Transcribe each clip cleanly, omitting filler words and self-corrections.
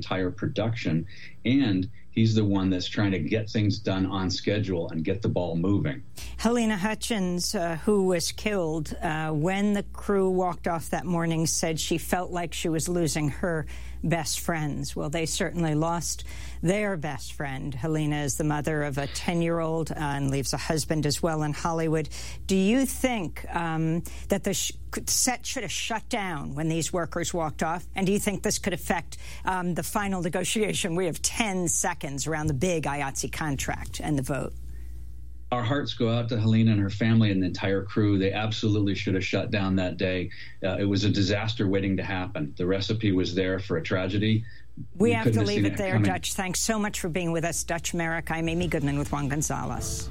entire production, and he's the one that's trying to get things done on schedule and get the ball moving. Halyna Hutchins, who was killed when the crew walked off that morning, said she felt like she was losing her best friends. Well, they certainly lost their best friend. Halyna is the mother of a 10-year-old and leaves a husband as well in Hollywood. Do you think that the set should have shut down when these workers walked off? And do you think this could affect the final negotiation? We have 10 seconds around the big IATSE contract and the vote. Our hearts go out to Halyna and her family and the entire crew. They absolutely should have shut down that day. It was a disaster waiting to happen. The recipe was there for a tragedy. We have to leave it there, coming. Dutch. Thanks so much for being with us, Dutch Merrick. I'm Amy Goodman with Juan Gonzalez.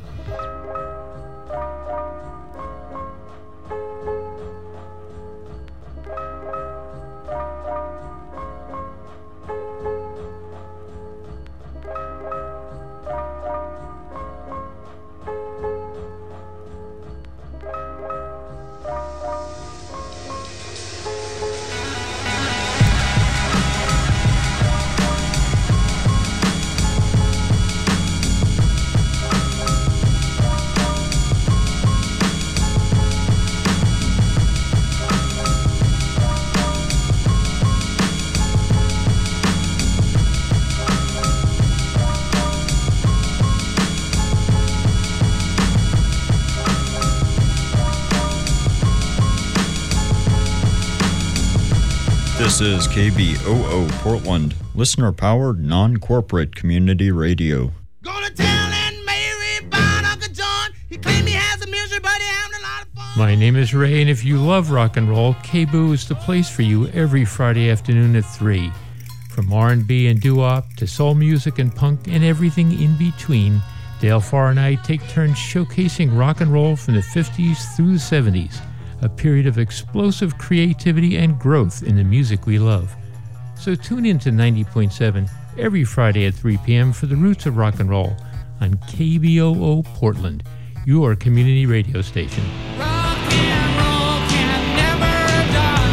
This is KBOO Portland, listener-powered, non-corporate community radio. Gonna tell Aunt Mary about Uncle John. He claimed he has a misery, but he having a lot of fun. My name is Ray, and if you love rock and roll, KBOO is the place for you every Friday afternoon at 3. From R&B and doo-wop to soul music and punk and everything in between, Dale Farr and I take turns showcasing rock and roll from the 50s through the 70s. A period of explosive creativity and growth in the music we love. So tune in to 90.7 every Friday at 3 p.m. for the roots of rock and roll on KBOO Portland, your community radio station. Rock and roll can never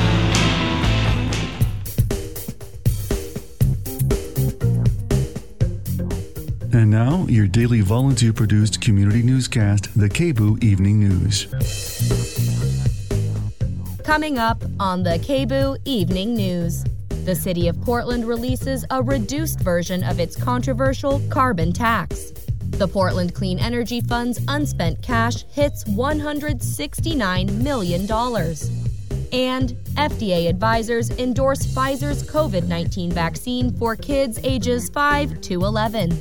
die. And now, your daily volunteer-produced community newscast, the KBOO Evening News. Coming up on the KBOO Evening News, the City of Portland releases a reduced version of its controversial carbon tax. The Portland Clean Energy Fund's unspent cash hits $169 million. And FDA advisors endorse Pfizer's COVID-19 vaccine for kids ages 5 to 11.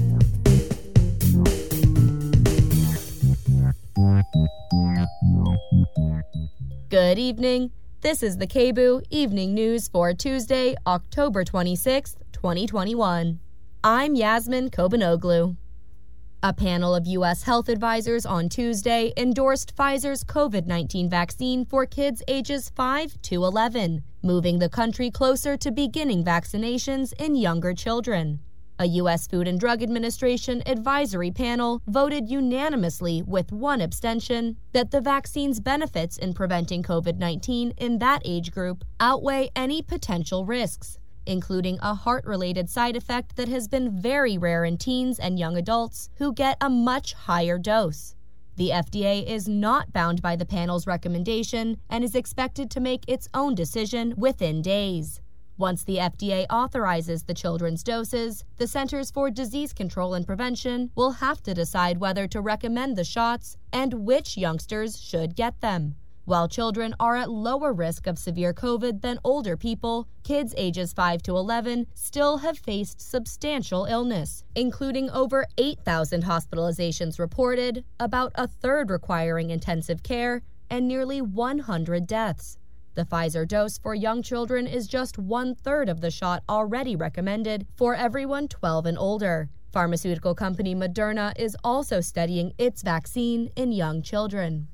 Good evening. This is the KBOO Evening News for Tuesday, October 26, 2021. I'm Yasmin Kobanoglu. A panel of U.S. health advisors on Tuesday endorsed Pfizer's COVID-19 vaccine for kids ages 5 to 11, moving the country closer to beginning vaccinations in younger children. A U.S. Food and Drug Administration advisory panel voted unanimously with one abstention that the vaccine's benefits in preventing COVID-19 in that age group outweigh any potential risks, including a heart-related side effect that has been very rare in teens and young adults who get a much higher dose. The FDA is not bound by the panel's recommendation and is expected to make its own decision within days. Once the FDA authorizes the children's doses, the Centers for Disease Control and Prevention will have to decide whether to recommend the shots and which youngsters should get them. While children are at lower risk of severe COVID than older people, kids ages 5 to 11 still have faced substantial illness, including over 8,000 hospitalizations reported, about a third requiring intensive care, and nearly 100 deaths. The Pfizer dose for young children is just 1/3 of the shot already recommended for everyone 12 and older. Pharmaceutical company Moderna is also studying its vaccine in young children.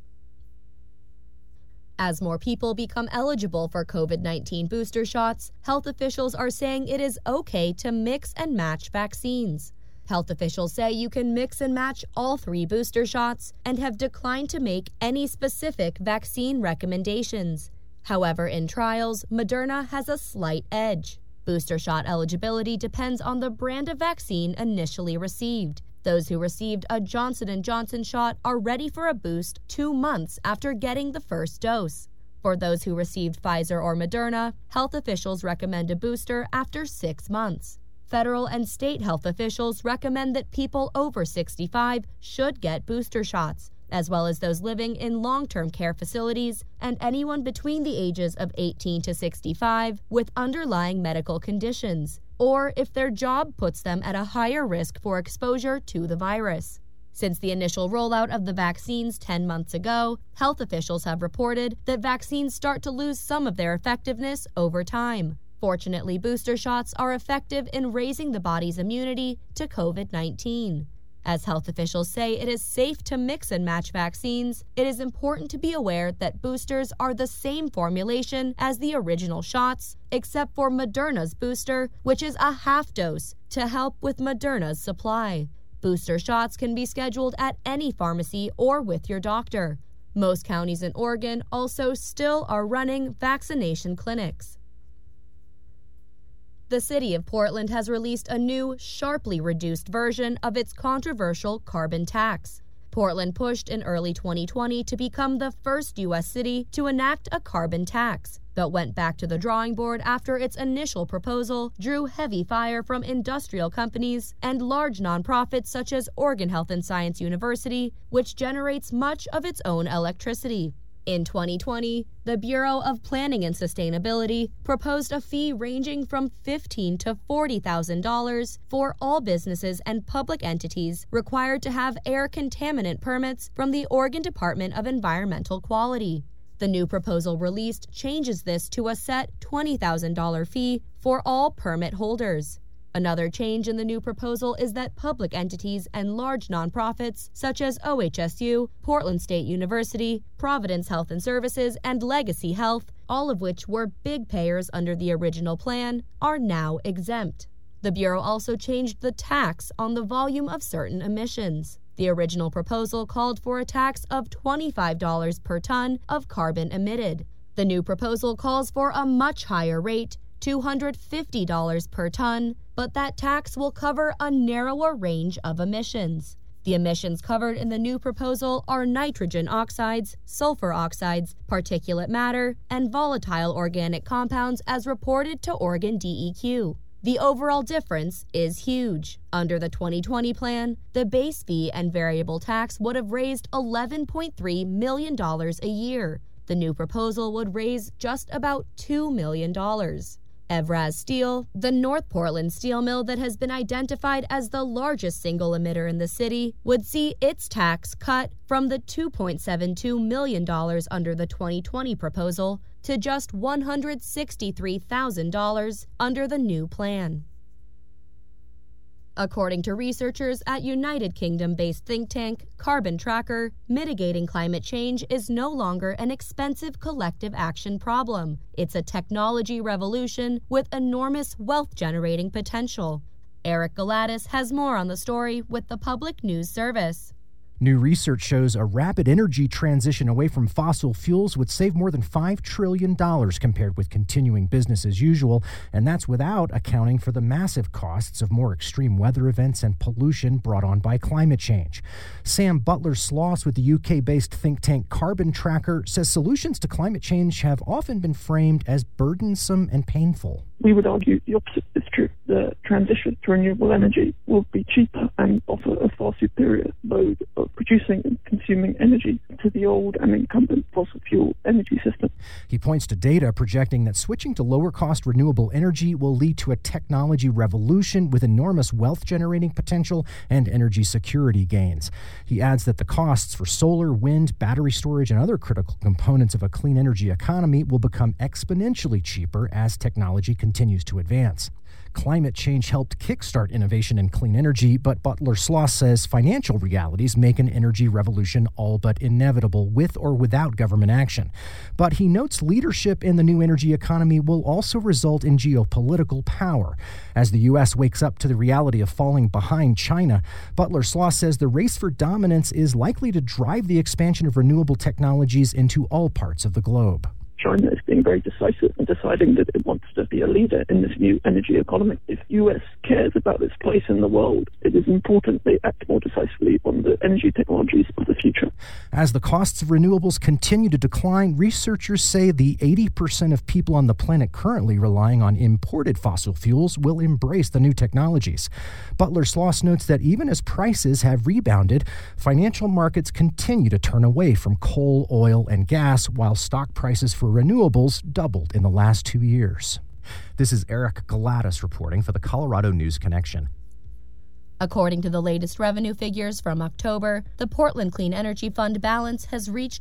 As more people become eligible for COVID-19 booster shots, health officials are saying it is okay to mix and match vaccines. Health officials say you can mix and match all 3 booster shots and have declined to make any specific vaccine recommendations. However, in trials, Moderna has a slight edge. Booster shot eligibility depends on the brand of vaccine initially received. Those who received a Johnson & Johnson shot are ready for a boost 2 months after getting the first dose. For those who received Pfizer or Moderna, health officials recommend a booster after 6 months. Federal and state health officials recommend that people over 65 should get booster shots, as well as those living in long-term care facilities and anyone between the ages of 18 to 65 with underlying medical conditions, or if their job puts them at a higher risk for exposure to the virus. Since the initial rollout of the vaccines 10 months ago, health officials have reported that vaccines start to lose some of their effectiveness over time. Fortunately, booster shots are effective in raising the body's immunity to COVID-19. As health officials say it is safe to mix and match vaccines, it is important to be aware that boosters are the same formulation as the original shots, except for Moderna's booster, which is a half dose to help with Moderna's supply. Booster shots can be scheduled at any pharmacy or with your doctor. Most counties in Oregon also still are running vaccination clinics. The city of Portland has released a new, sharply reduced version of its controversial carbon tax. Portland pushed in early 2020 to become the first U.S. city to enact a carbon tax, but went back to the drawing board after its initial proposal drew heavy fire from industrial companies and large nonprofits such as Oregon Health and Science University, which generates much of its own electricity. In 2020, the Bureau of Planning and Sustainability proposed a fee ranging from $15,000 to $40,000 for all businesses and public entities required to have air contaminant permits from the Oregon Department of Environmental Quality. The new proposal released changes this to a set $20,000 fee for all permit holders. Another change in the new proposal is that public entities and large nonprofits such as OHSU, Portland State University, Providence Health and Services, and Legacy Health, all of which were big payers under the original plan, are now exempt. The Bureau also changed the tax on the volume of certain emissions. The original proposal called for a tax of $25 per ton of carbon emitted. The new proposal calls for a much higher rate, $250 per ton, but that tax will cover a narrower range of emissions. The emissions covered in the new proposal are nitrogen oxides, sulfur oxides, particulate matter, and volatile organic compounds as reported to Oregon DEQ. The overall difference is huge. Under the 2020 plan, the base fee and variable tax would have raised $11.3 million a year. The new proposal would raise just about $2 million. Evraz Steel, the North Portland steel mill that has been identified as the largest single emitter in the city, would see its tax cut from the $2.72 million under the 2020 proposal to just $163,000 under the new plan. According to researchers at United Kingdom-based think tank Carbon Tracker, mitigating climate change is no longer an expensive collective action problem. It's a technology revolution with enormous wealth-generating potential. Eric Galatis has more on the story with the Public News Service. New research shows a rapid energy transition away from fossil fuels would save more than $5 trillion compared with continuing business as usual, and that's without accounting for the massive costs of more extreme weather events and pollution brought on by climate change. Sam Butler-Sloss with the UK-based think tank Carbon Tracker says solutions to climate change have often been framed as burdensome and painful. We would argue the opposite is true. The transition to renewable energy will be cheaper and offer a far superior mode of producing and consuming energy to the old and incumbent fossil fuel energy system. He points to data projecting that switching to lower-cost renewable energy will lead to a technology revolution with enormous wealth-generating potential and energy security gains. He adds that the costs for solar, wind, battery storage, and other critical components of a clean energy economy will become exponentially cheaper as technology continues to advance. Climate change helped kickstart innovation in clean energy, but Butler-Sloss says financial realities make an energy revolution all but inevitable, with or without government action. But he notes leadership in the new energy economy will also result in geopolitical power. As the U.S. wakes up to the reality of falling behind China, Butler-Sloss says the race for dominance is likely to drive the expansion of renewable technologies into all parts of the globe. China is being very decisive and deciding that it wants to be a leader in this new energy economy. If the US cares about its place in the world, it is important they act more decisively on the energy technologies of the future. As the costs of renewables continue to decline, researchers say the 80% of people on the planet currently relying on imported fossil fuels will embrace the new technologies. Butler Sloss notes that even as prices have rebounded, financial markets continue to turn away from coal, oil, and gas, while stock prices for renewables doubled in the last 2 years. This is Eric Galatis reporting for the Colorado News Connection. According to the latest revenue figures from October, the Portland Clean Energy Fund balance has reached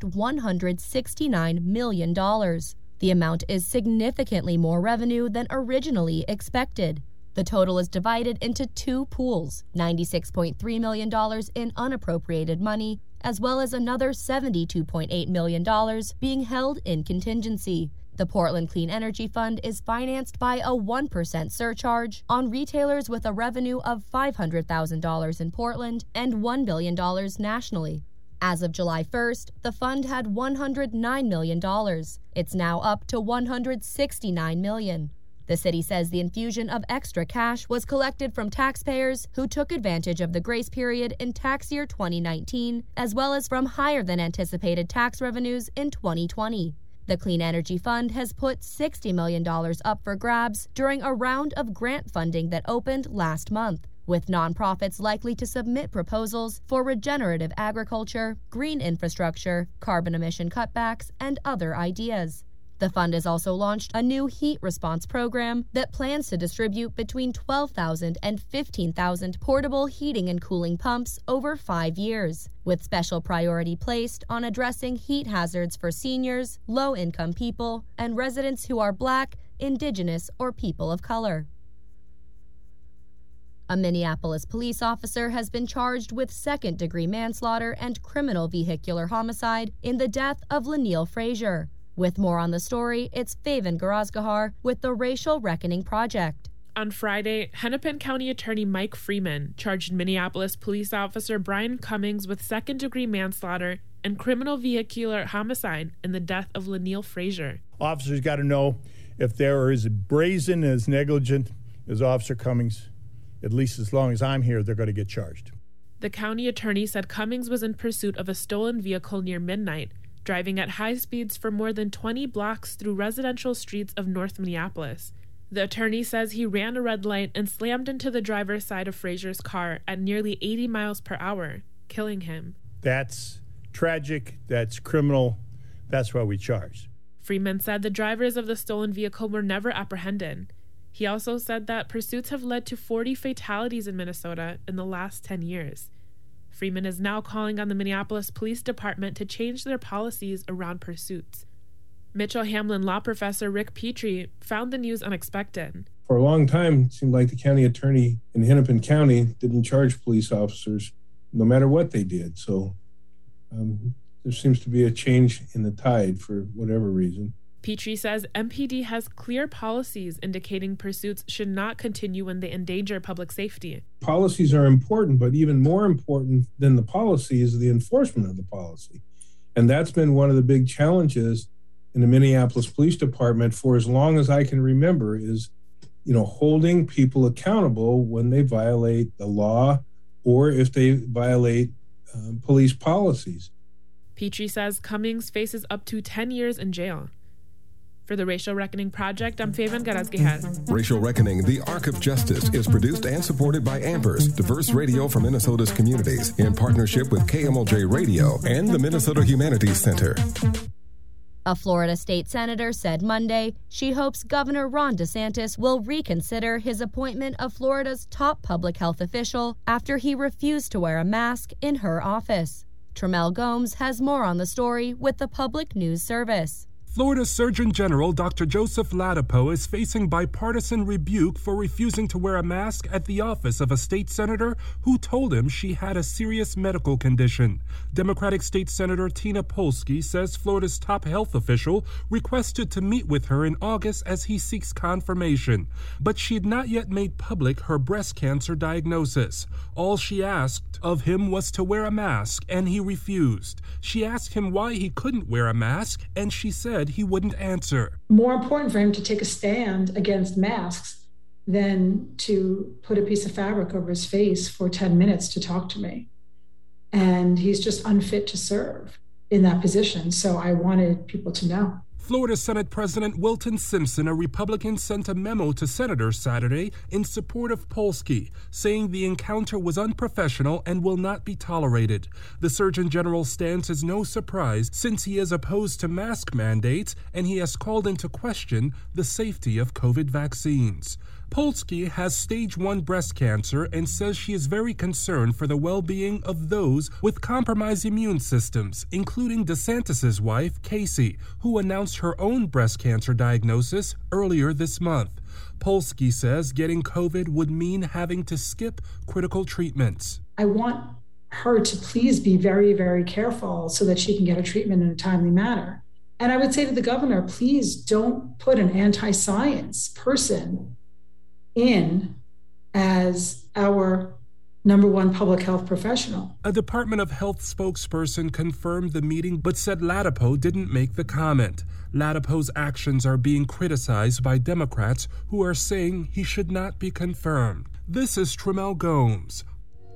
$169 million. The amount is significantly more revenue than originally expected. The total is divided into two pools, $96.3 million in unappropriated money, as well as another $72.8 million being held in contingency. The Portland Clean Energy Fund is financed by a 1% surcharge on retailers with a revenue of $500,000 in Portland and $1 billion nationally. As of July 1st, the fund had $109 million. It's now up to $169 million. The city says the infusion of extra cash was collected from taxpayers who took advantage of the grace period in tax year 2019, as well as from higher than anticipated tax revenues in 2020. The Clean Energy Fund has put $60 million up for grabs during a round of grant funding that opened last month, with nonprofits likely to submit proposals for regenerative agriculture, green infrastructure, carbon emission cutbacks, and other ideas. The fund has also launched a new heat response program that plans to distribute between 12,000 and 15,000 portable heating and cooling pumps over 5 years, with special priority placed on addressing heat hazards for seniors, low-income people, and residents who are Black, Indigenous, or people of color. A Minneapolis police officer has been charged with second-degree manslaughter and criminal vehicular homicide in the death of Laniel Frazier. With more on the story, it's Faven Garazgahar with the Racial Reckoning Project. On Friday, Hennepin County Attorney Mike Freeman charged Minneapolis police officer Brian Cummings with second-degree manslaughter and criminal vehicular homicide in the death of Laniel Frazier. Officers got to know if they're as brazen, as negligent as Officer Cummings, at least as long as I'm here, they're going to get charged. The county attorney said Cummings was in pursuit of a stolen vehicle near midnight, driving at high speeds for more than 20 blocks through residential streets of North Minneapolis. The attorney says he ran a red light and slammed into the driver's side of Frazier's car at nearly 80 miles per hour, killing him. That's tragic, that's criminal, that's why we charge. Freeman said the drivers of the stolen vehicle were never apprehended. He also said that pursuits have led to 40 fatalities in Minnesota in the last 10 years. Freeman is now calling on the Minneapolis Police Department to change their policies around pursuits. Mitchell-Hamlin law professor Rick Petrie found the news unexpected. For a long time, it seemed like the county attorney in Hennepin County didn't charge police officers no matter what they did. So there seems to be a change in the tide for whatever reason. Petrie says MPD has clear policies indicating pursuits should not continue when they endanger public safety. Policies are important, but even more important than the policy is the enforcement of the policy. And that's been one of the big challenges in the Minneapolis Police Department for as long as I can remember is, holding people accountable when they violate the law or if they violate police policies. Petrie says Cummings faces up to 10 years in jail. For the Racial Reckoning Project, I'm Faven Garazgahar. Racial Reckoning, the Arc of Justice, is produced and supported by Ambers, diverse radio for Minnesota's communities, in partnership with KMLJ Radio and the Minnesota Humanities Center. A Florida state senator said Monday she hopes Governor Ron DeSantis will reconsider his appointment of Florida's top public health official after he refused to wear a mask in her office. Tremel Gomes has more on the story with the Public News Service. Florida Surgeon General Dr. Joseph Ladapo is facing bipartisan rebuke for refusing to wear a mask at the office of a state senator who told him she had a serious medical condition. Democratic State Senator Tina Polsky says Florida's top health official requested to meet with her in August as he seeks confirmation, but she had not yet made public her breast cancer diagnosis. All she asked of him was to wear a mask, and he refused. She asked him why he couldn't wear a mask, and she said said he wouldn't answer. More important for him to take a stand against masks than to put a piece of fabric over his face for 10 minutes to talk to me. And he's just unfit to serve in that position. So I wanted people to know. Florida Senate President Wilton Simpson, a Republican, sent a memo to senators Saturday in support of Polsky, saying the encounter was unprofessional and will not be tolerated. The Surgeon General's stance is no surprise since he is opposed to mask mandates and he has called into question the safety of COVID vaccines. Polsky has stage 1 breast cancer and says she is very concerned for the well-being of those with compromised immune systems, including DeSantis' wife, Casey, who announced her own breast cancer diagnosis earlier this month. Polsky says getting COVID would mean having to skip critical treatments. I want her to please be very, very careful so that she can get a treatment in a timely manner. And I would say to the governor, please don't put an anti-science person in as our number one public health professional. A Department of Health spokesperson confirmed the meeting but said Ladapo didn't make the comment. Ladapo's actions are being criticized by Democrats who are saying he should not be confirmed. This is Tramel Gomes.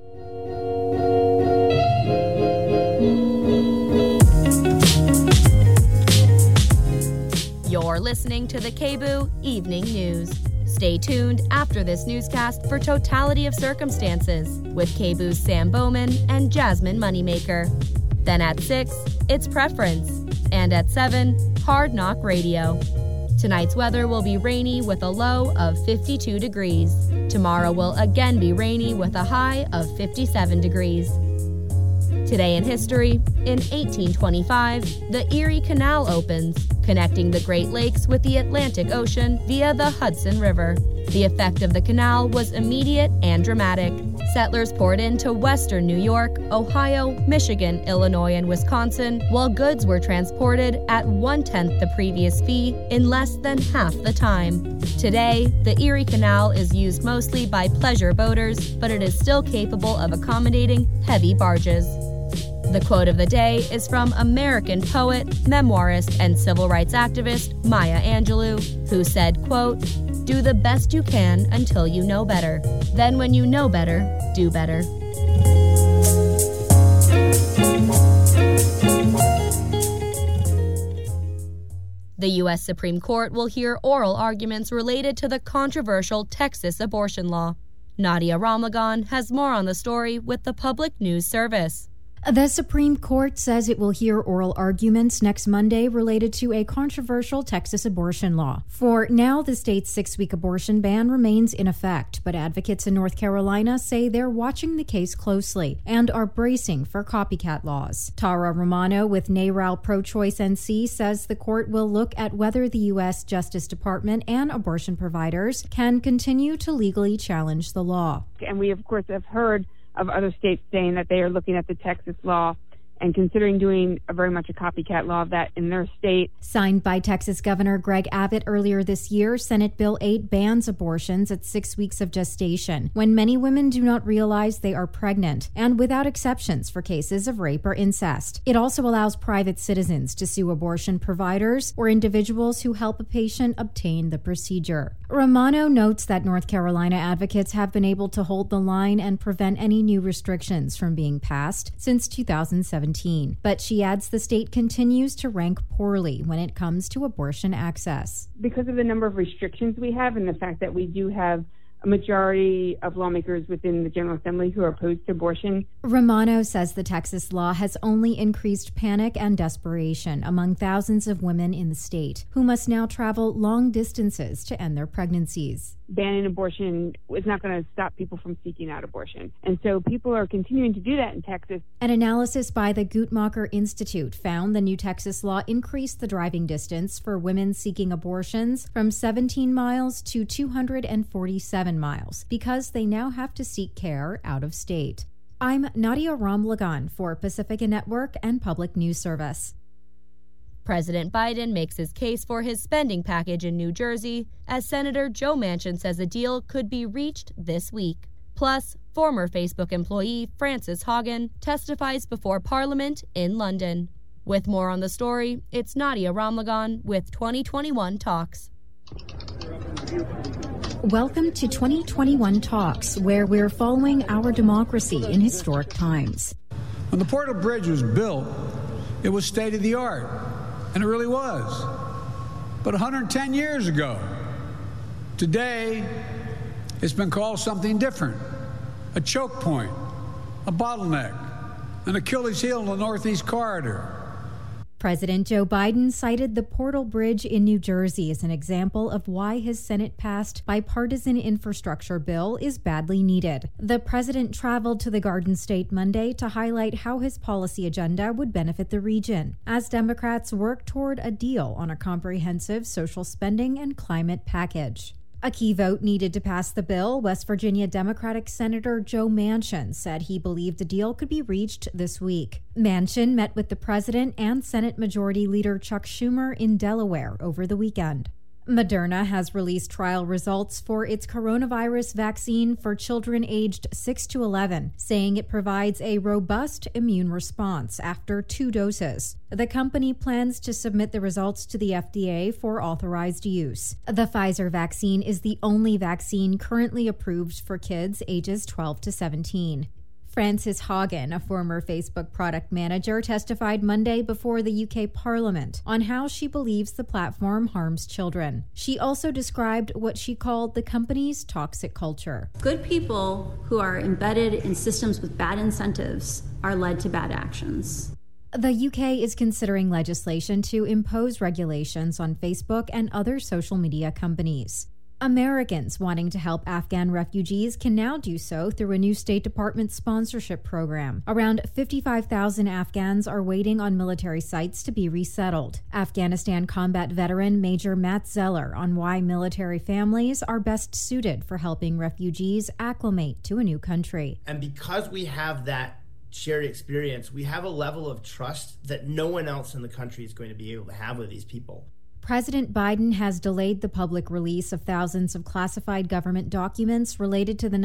You're listening to the KBOO Evening News. Stay tuned after this newscast for Totality of Circumstances with KBOO's Sam Bowman and Jasmine Moneymaker. Then at 6, it's Preference. And at 7, Hard Knock Radio. Tonight's weather will be rainy with a low of 52 degrees. Tomorrow will again be rainy with a high of 57 degrees. Today in history, in 1825, the Erie Canal opens, connecting the Great Lakes with the Atlantic Ocean via the Hudson River. The effect of the canal was immediate and dramatic. Settlers poured into western New York, Ohio, Michigan, Illinois, and Wisconsin, while goods were transported at 1/10 the previous fee in less than half the time. Today, the Erie Canal is used mostly by pleasure boaters, but it is still capable of accommodating heavy barges. The quote of the day is from American poet, memoirist, and civil rights activist Maya Angelou, who said, quote, "Do the best you can until you know better. Then when you know better, do better." The U.S. Supreme Court will hear oral arguments related to the controversial Texas abortion law. Nadia Ramlagan has more on the story with the Public News Service. The Supreme Court says it will hear oral arguments next Monday related to a controversial Texas abortion law. For now, the state's 6-week abortion ban remains in effect, but advocates in North Carolina say they're watching the case closely and are bracing for copycat laws. Tara Romano with NARAL Pro-Choice NC says the court will look at whether the U.S. Justice Department and abortion providers can continue to legally challenge the law. And we, of course, have heard of other states saying that they are looking at the Texas law and considering doing very much a copycat law of that in their state. Signed by Texas Governor Greg Abbott earlier this year, Senate Bill 8 bans abortions at 6 weeks of gestation, when many women do not realize they are pregnant, and without exceptions for cases of rape or incest. It also allows private citizens to sue abortion providers or individuals who help a patient obtain the procedure. Romano notes that North Carolina advocates have been able to hold the line and prevent any new restrictions from being passed since 2017. But she adds the state continues to rank poorly when it comes to abortion access. Because of the number of restrictions we have and the fact that we do have a majority of lawmakers within the General Assembly who are opposed to abortion. Romano says the Texas law has only increased panic and desperation among thousands of women in the state who must now travel long distances to end their pregnancies. Banning abortion is not going to stop people from seeking out abortion. And so people are continuing to do that in Texas. An analysis by the Guttmacher Institute found the new Texas law increased the driving distance for women seeking abortions from 17 miles to 247 miles because they now have to seek care out of state. I'm Nadia Ramlagan for Pacifica Network and Public News Service. President Biden makes his case for his spending package in New Jersey, as Senator Joe Manchin says a deal could be reached this week. Plus, former Facebook employee Frances Haugen testifies before Parliament in London. With more on the story, it's Nadia Ramlagan with 2021 Talks. Welcome to 2021 Talks, where we're following our democracy in historic times. When the Portal Bridge was built, it was state-of-the-art, and it really was. But 110 years ago, today, it's been called something different: a choke point, a bottleneck, an Achilles heel in the Northeast Corridor. President Joe Biden cited the Portal Bridge in New Jersey as an example of why his Senate-passed bipartisan infrastructure bill is badly needed. The president traveled to the Garden State Monday to highlight how his policy agenda would benefit the region, as Democrats work toward a deal on a comprehensive social spending and climate package. A key vote needed to pass the bill. West Virginia Democratic Senator Joe Manchin said he believed the deal could be reached this week. Manchin met with the president and Senate Majority Leader Chuck Schumer in Delaware over the weekend. Moderna has released trial results for its coronavirus vaccine for children aged 6 to 11, saying it provides a robust immune response after 2 doses. The company plans to submit the results to the FDA for authorized use. The Pfizer vaccine is the only vaccine currently approved for kids ages 12 to 17. Frances Haugen, a former Facebook product manager, testified Monday before the UK Parliament on how she believes the platform harms children. She also described what she called the company's toxic culture. Good people who are embedded in systems with bad incentives are led to bad actions. The UK is considering legislation to impose regulations on Facebook and other social media companies. Americans wanting to help Afghan refugees can now do so through a new State Department sponsorship program. Around 55,000 Afghans are waiting on military sites to be resettled. Afghanistan combat veteran Major Matt Zeller on why military families are best suited for helping refugees acclimate to a new country. And because we have that shared experience, we have a level of trust that no one else in the country is going to be able to have with these people. President Biden has delayed the public release of thousands of classified government documents related to the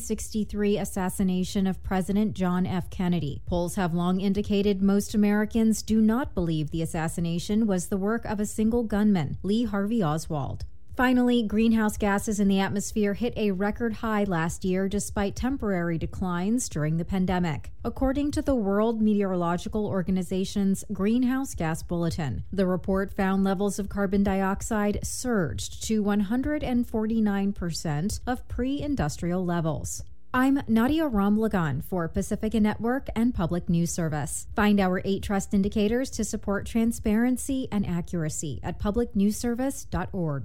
1963 assassination of President John F. Kennedy. Polls have long indicated most Americans do not believe the assassination was the work of a single gunman, Lee Harvey Oswald. Finally, greenhouse gases in the atmosphere hit a record high last year despite temporary declines during the pandemic. According to the World Meteorological Organization's Greenhouse Gas Bulletin, the report found levels of carbon dioxide surged to 149% of pre-industrial levels. I'm Nadia Ramlagan for Pacifica Network and Public News Service. Find our 8 trust indicators to support transparency and accuracy at publicnewsservice.org.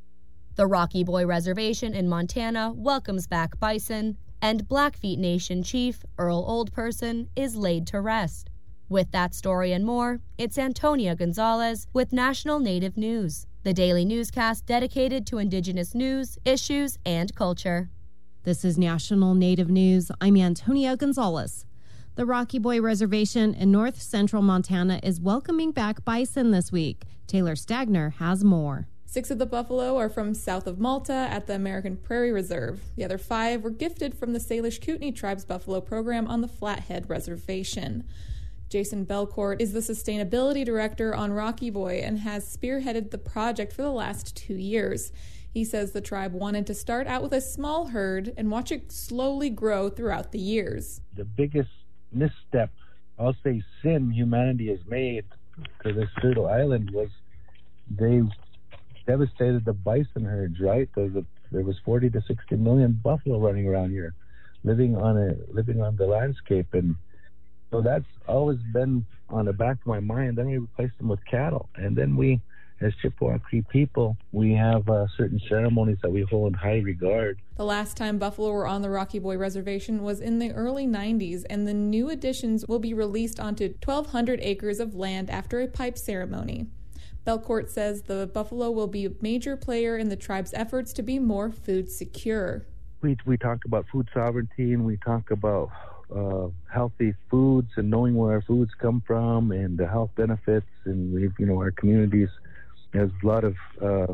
The Rocky Boy Reservation in Montana welcomes back bison, and Blackfeet Nation Chief Earl Oldperson is laid to rest. With that story and more, it's Antonia Gonzalez with National Native News, the daily newscast dedicated to Indigenous news, issues, and culture. This is National Native News. I'm Antonia Gonzalez. The Rocky Boy Reservation in north central Montana is welcoming back bison this week. Taylor Stagner has more. 6 of the buffalo are from south of Malta at the American Prairie Reserve. The other 5 were gifted from the Salish Kootenai Tribe's buffalo program on the Flathead Reservation. Jason Belcourt is the sustainability director on Rocky Boy and has spearheaded the project for the last 2 years. He says the tribe wanted to start out with a small herd and watch it slowly grow throughout the years. The biggest misstep, I'll say sin, humanity has made to this Turtle Island was they devastated the bison herds, right? There was 40 to 60 million buffalo running around here, living on the landscape, and so that's always been on the back of my mind. Then we replaced them with cattle, and then we, as Chippewa Cree people, we have certain ceremonies that we hold in high regard. The last time buffalo were on the Rocky Boy Reservation was in the early 90s, and the new additions will be released onto 1,200 acres of land after a pipe ceremony. Belcourt says the buffalo will be a major player in the tribe's efforts to be more food secure. We talk about food sovereignty, and we talk about healthy foods and knowing where our foods come from and the health benefits. And our communities, as a lot of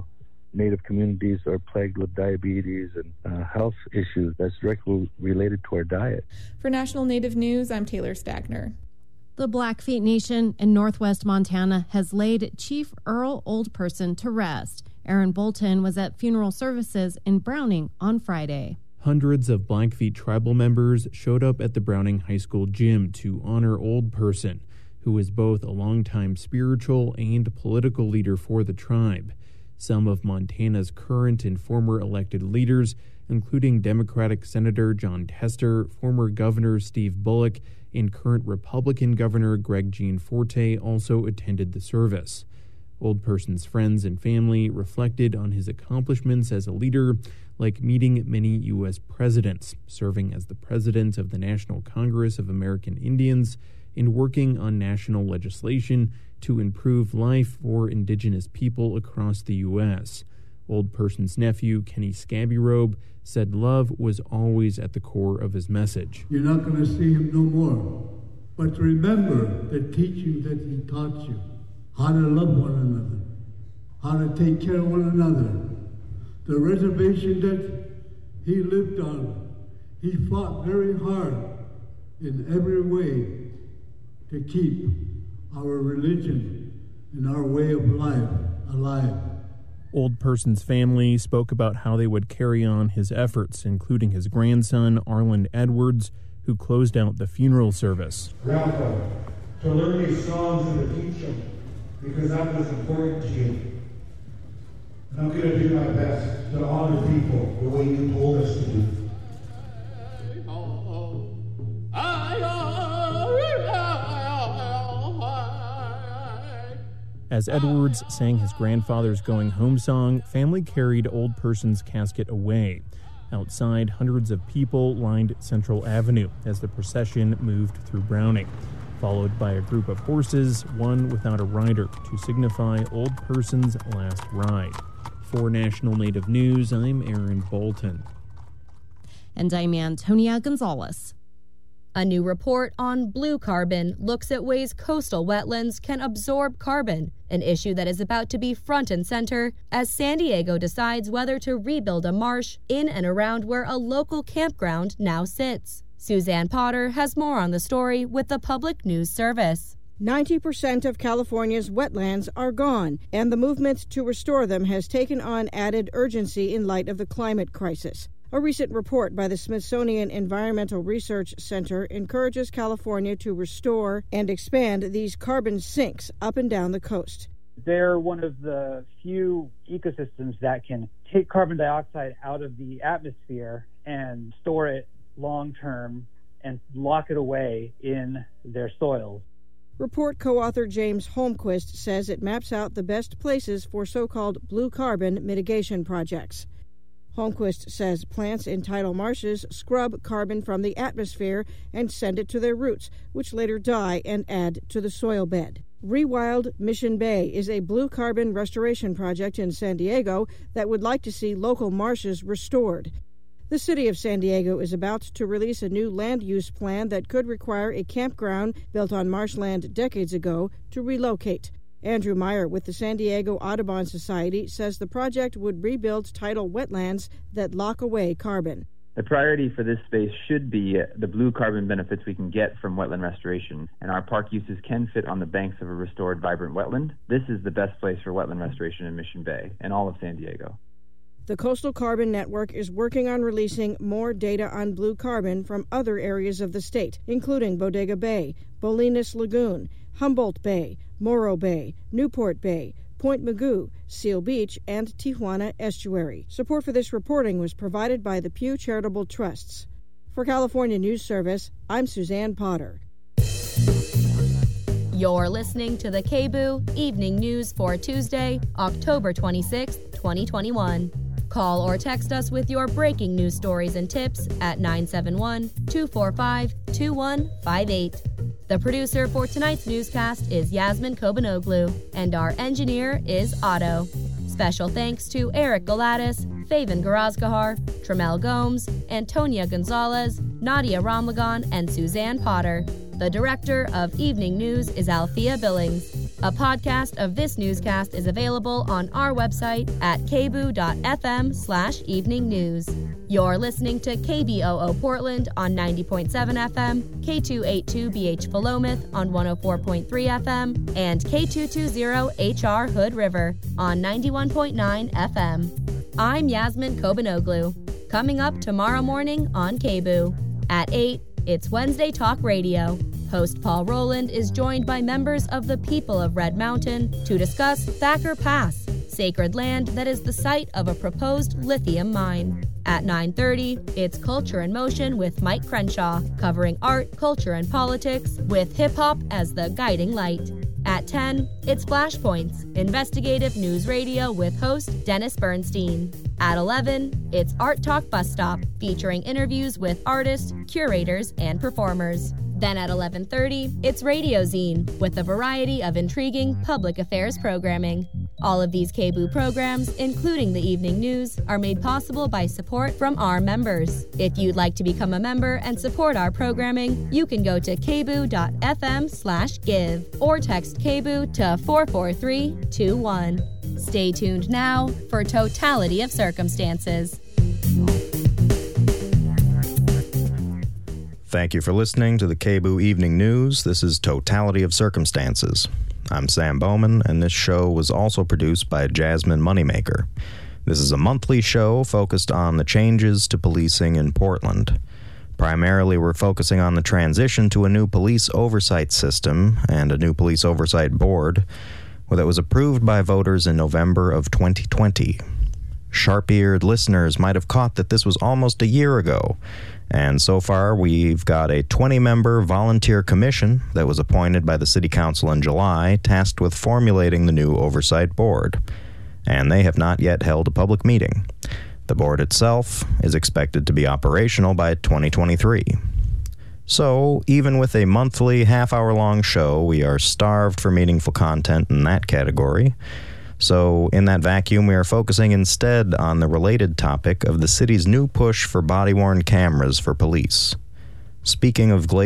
Native communities are plagued with diabetes and health issues that's directly related to our diet. For National Native News, I'm Taylor Stagner. The Blackfeet Nation in northwest Montana has laid Chief Earl Oldperson to rest. Aaron Bolton was at funeral services in Browning on Friday. Hundreds of Blackfeet tribal members showed up at the Browning High School gym to honor Oldperson, who is both a longtime spiritual and political leader for the tribe. Some of Montana's current and former elected leaders, including Democratic Senator John Tester, former Governor Steve Bullock, and current Republican Governor Greg Gianforte, also attended the service. Oldperson's friends and family reflected on his accomplishments as a leader, like meeting many U.S. presidents, serving as the president of the National Congress of American Indians, and working on national legislation to improve life for indigenous people across the U.S. Oldperson's nephew, Kenny Scabbyrobe, said love was always at the core of his message. You're not going to see him no more, but remember the teaching that he taught you, how to love one another, how to take care of one another. The reservation that he lived on, he fought very hard in every way to keep our religion and our way of life alive. Oldperson's family spoke about how they would carry on his efforts, including his grandson, Arland Edwards, who closed out the funeral service. Grandpa, to learn these songs and to teach them, because that was important to you. I'm going to do my best to honor people the way you told us to do. As Edwards sang his grandfather's going home song, family carried Oldperson's casket away. Outside, hundreds of people lined Central Avenue as the procession moved through Browning, followed by a group of horses, one without a rider, to signify Oldperson's last ride. For National Native News, I'm Aaron Bolton. And I'm Antonia Gonzalez. A new report on blue carbon looks at ways coastal wetlands can absorb carbon, an issue that is about to be front and center as San Diego decides whether to rebuild a marsh in and around where a local campground now sits. Suzanne Potter has more on the story with the Public News Service. 90% of California's wetlands are gone, and the movement to restore them has taken on added urgency in light of the climate crisis. A recent report by the Smithsonian Environmental Research Center encourages California to restore and expand these carbon sinks up and down the coast. They're one of the few ecosystems that can take carbon dioxide out of the atmosphere and store it long-term and lock it away in their soils. Report co-author James Holmquist says it maps out the best places for so-called blue carbon mitigation projects. Holmquist says plants in tidal marshes scrub carbon from the atmosphere and send it to their roots, which later die and add to the soil bed. Rewild Mission Bay is a blue carbon restoration project in San Diego that would like to see local marshes restored. The city of San Diego is about to release a new land use plan that could require a campground built on marshland decades ago to relocate. Andrew Meyer with the San Diego Audubon Society says the project would rebuild tidal wetlands that lock away carbon. The priority for this space should be the blue carbon benefits we can get from wetland restoration, and our park uses can fit on the banks of a restored, vibrant wetland. This is the best place for wetland restoration in Mission Bay and all of San Diego. The Coastal Carbon Network is working on releasing more data on blue carbon from other areas of the state, including Bodega Bay, Bolinas Lagoon, Humboldt Bay, Morro Bay, Newport Bay, Point Mugu, Seal Beach, and Tijuana Estuary. Support for this reporting was provided by the Pew Charitable Trusts. For California News Service, I'm Suzanne Potter. You're listening to the KBOO Evening News for Tuesday, October 26, 2021. Call or text us with your breaking news stories and tips at 971-245-2158. The producer for tonight's newscast is Yasmin Kobanoglu, and our engineer is Otto. Special thanks to Eric Galatis, Faven Garazgahar, Tramel Gomes, Antonia Gonzalez, Nadia Ramlagan, and Suzanne Potter. The director of Evening News is Althea Billings. A podcast of this newscast is available on our website at kboo.fm/evening news. You're listening to KBOO Portland on 90.7 FM, K282BH Philomath on 104.3 FM, and K220HR Hood River on 91.9 FM. I'm Yasmin Kobanoglu. Coming up tomorrow morning on KBOO. At 8, it's Wednesday Talk Radio. Host Paul Rowland is joined by members of the people of Red Mountain to discuss Thacker Pass, sacred land that is the site of a proposed lithium mine. At 9:30, it's Culture in Motion with Mike Crenshaw, covering art, culture, and politics with hip-hop as the guiding light. At 10, it's Flashpoints, investigative news radio with host Dennis Bernstein. At 11, it's Art Talk Bus Stop, featuring interviews with artists, curators, and performers. Then at 11:30, it's Radio Zine, with a variety of intriguing public affairs programming. All of these KBOO programs, including the evening news, are made possible by support from our members. If you'd like to become a member and support our programming, you can go to kboo.fm/give or text KBOO to 44321. Stay tuned now for Totality of Circumstances. Thank you for listening to the KBOO Evening News. This is Totality of Circumstances. I'm Sam Bowman, and this show was also produced by Jasmine Moneymaker. This is a monthly show focused on the changes to policing in Portland. Primarily, we're focusing on the transition to a new police oversight system and a new police oversight board that was approved by voters in November of 2020. Sharp-eared listeners might have caught that this was almost a year ago, and so far we've got a 20-member volunteer commission that was appointed by the City Council in July, tasked with formulating the new oversight board, and they have not yet held a public meeting. The board itself is expected to be operational by 2023. So, even with a monthly half-hour-long show, we are starved for meaningful content in that category. So, in that vacuum, we are focusing instead on the related topic of the city's new push for body-worn cameras for police. Speaking of glazed